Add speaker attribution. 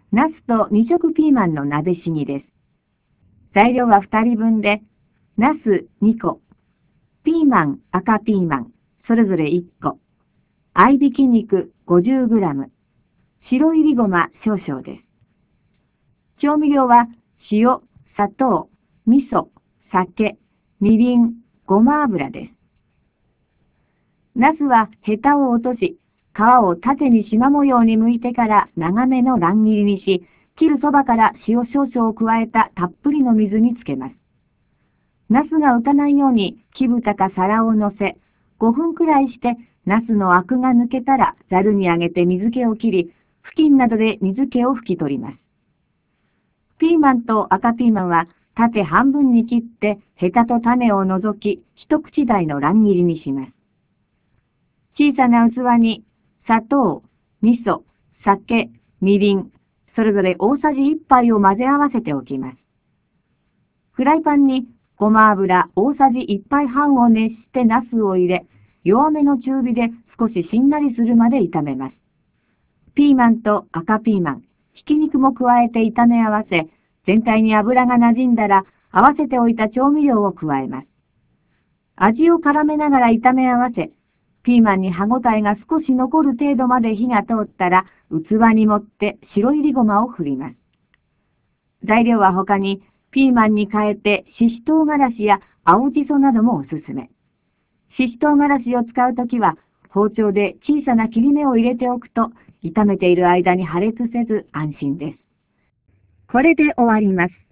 Speaker 1: ナスと2色ピーマンの鍋しぎです。材料は2人分で、ナス2個、ピーマン、赤ピーマン、それぞれ1個、合いびき肉 50g、白いりごま少々です。調味料は塩、砂糖、味噌、酒、みりん、ごま油です。ナスはヘタを落とし、皮を縦に縞模様に剥いてから長めの乱切りにし、切るそばから塩少々を加えたたっぷりの水につけます。ナスが浮かないように木蓋か皿を乗せ、5分くらいしてナスのアクが抜けたらざるにあげて水気を切り、布巾などで水気を拭き取ります。ピーマンと赤ピーマンは縦半分に切ってヘタと種を除き一口大の乱切りにします。小さな器に砂糖、味噌、酒、みりん、それぞれ大さじ1杯を混ぜ合わせておきます。フライパンにごま油大さじ1杯半を熱してナスを入れ、弱めの中火で少ししんなりするまで炒めます。ピーマンと赤ピーマン、ひき肉も加えて炒め合わせ、全体に油が馴染んだら合わせておいた調味料を加えます。味を絡めながら炒め合わせ、ピーマンに歯ごたえが少し残る程度まで火が通ったら、器に盛って白いりごまを振ります。材料は他に、ピーマンに変えてしし唐辛子や青じそなどもおすすめ。しし唐辛子を使うときは、包丁で小さな切り目を入れておくと、炒めている間に破裂せず安心です。これで終わります。